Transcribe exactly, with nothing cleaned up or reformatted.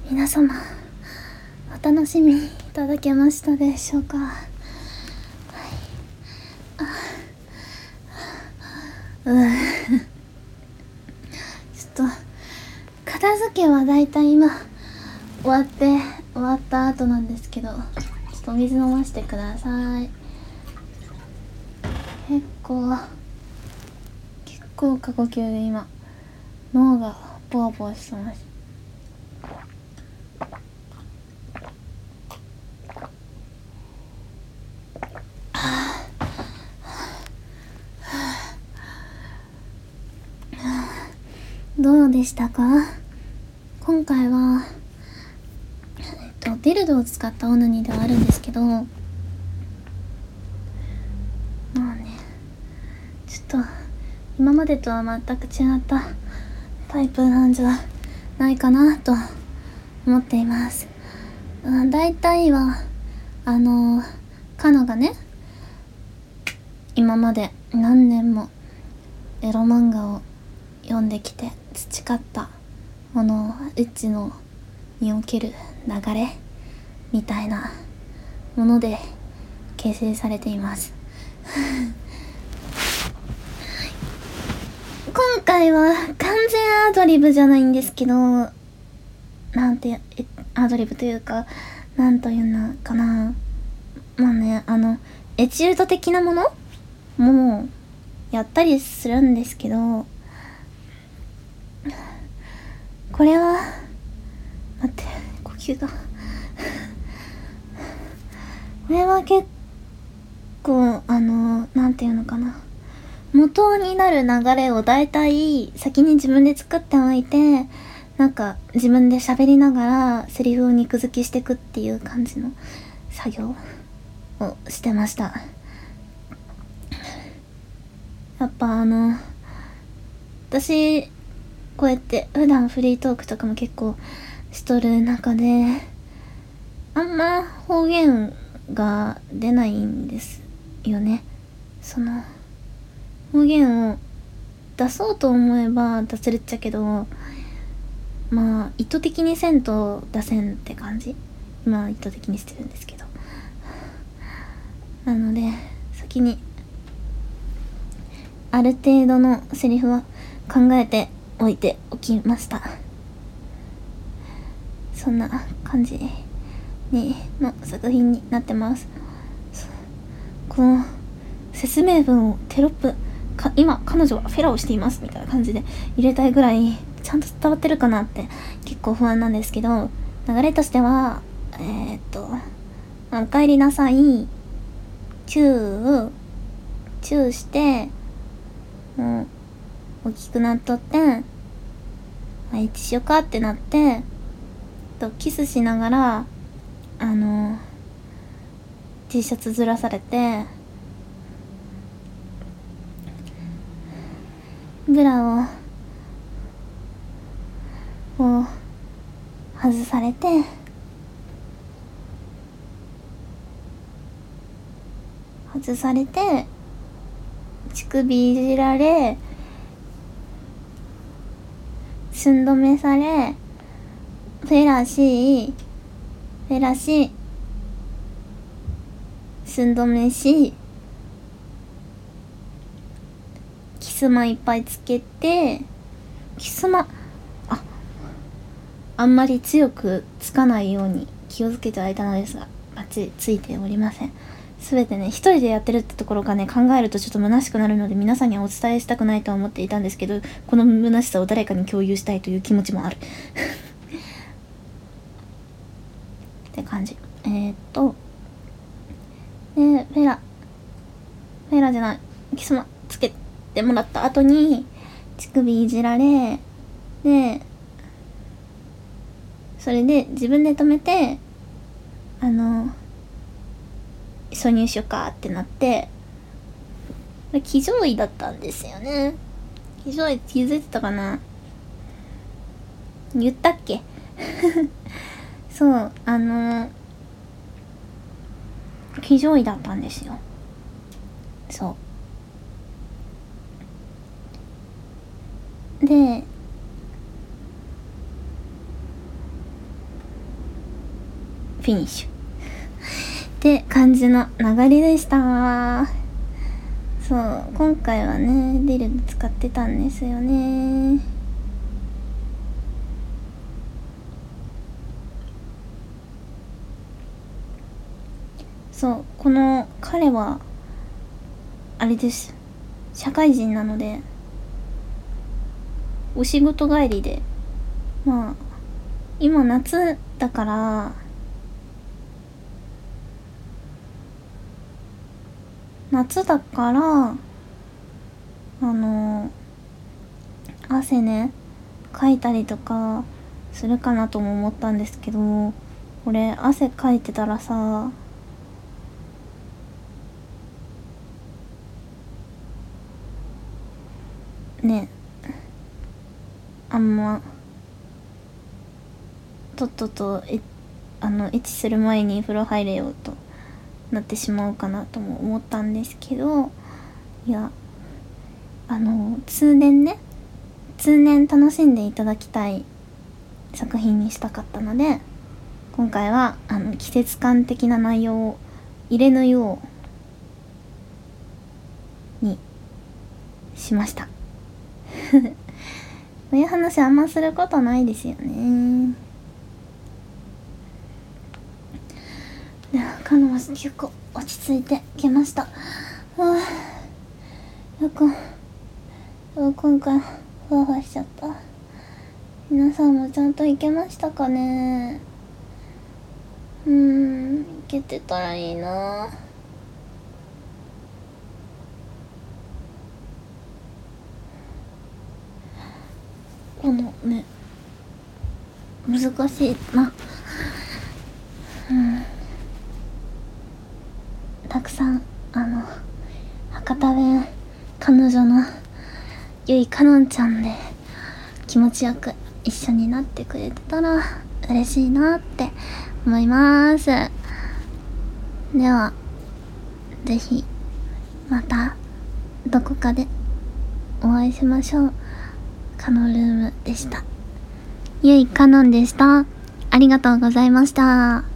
皆様お楽しみいただけましたでしょうか。はい、あうんちょっと片付けはだいたい今終わって終わった後なんですけど、ちょっとお水飲ませてください。結構結構過呼吸で今脳がボワボワしてます。どうでしたか？今回は、えっと、ディルドを使ったオナニーではあるんですけど、まあね、ちょっと今までとは全く違ったタイプなんじゃないかなと思っています。うん、大体はあのカノがね、今まで何年もエロ漫画を読んできて培ったものエッチのにおける流れみたいなもので形成されています今回は完全アドリブじゃないんですけど、なんてアドリブというかなんというのかな、まあね、あのエチュード的なものもやったりするんですけど、これは待って呼吸がこれは結構あのなんていうのかな、元になる流れをだいたい先に自分で作っておいて、なんか自分で喋りながらセリフを肉付きしていくっていう感じの作業をしてました。やっぱあの私こうやって普段フリートークとかも結構しとる中であんま方言が出ないんですよね。その方言を出そうと思えば出せるっちゃけど、まあ意図的にせんと出せんって感じ。今は意図的にしてるんですけど、なので先にある程度のセリフは考えておいておきました。そんな感じにの作品になってます。この説明文をテロップか、今彼女はフェラをしていますみたいな感じで入れたいぐらいちゃんと伝わってるかなって結構不安なんですけど、流れとしてはえー、っとお帰りなさい、チューチューしてもう大きくなっとって、あ、一緒かってなってとキスしながらあの T シャツずらされてブラをを外されて外されて乳首いじられ寸止めされフェラシーフェラシ寸止めしキスマいっぱいつけて、キスマああんまり強くつかないように気をつけてはいたのですが、バッチリついておりません。すべてね一人でやってるってところがね考えるとちょっと虚しくなるので皆さんにはお伝えしたくないとは思っていたんですけど、この虚しさを誰かに共有したいという気持ちもあるって感じ。えー、っとでフェラフェラじゃないキスマつけてもらった後に乳首いじられで、それで自分で止めてあの挿入しようかってなって、これ騎乗位だったんですよね。騎乗位って気づいてたかな、言ったっけそうあの騎乗位だったんですよ。そうでフィニッシュって感じの流れでした。そう、今回はねディル使ってたんですよね。そう、この彼はあれです、社会人なのでお仕事帰りで、まあ今夏だから夏だからあの汗ねかいたりとかするかなとも思ったんですけど、これ汗かいてたらさね、あんまとっととえあのエッチする前に風呂入れようとなってしまうかなとも思ったんですけど、いやあの通年ね通年楽しんでいただきたい作品にしたかったので、今回はあの季節感的な内容を入れぬようにしましたこういう話あんますることないですよね。ではカノは結構落ち着いてきました。はあ、よく今回ふわふわしちゃった。皆さんもちゃんと行けましたかね。うーん、行けてたらいいな。このね難しいな。うんたくさんあの博多弁彼女のゆいかのんちゃんで気持ちよく一緒になってくれてたら嬉しいなって思います。ではぜひまたどこかでお会いしましょう。かのルームでした。ゆいかのんでした。ありがとうございました。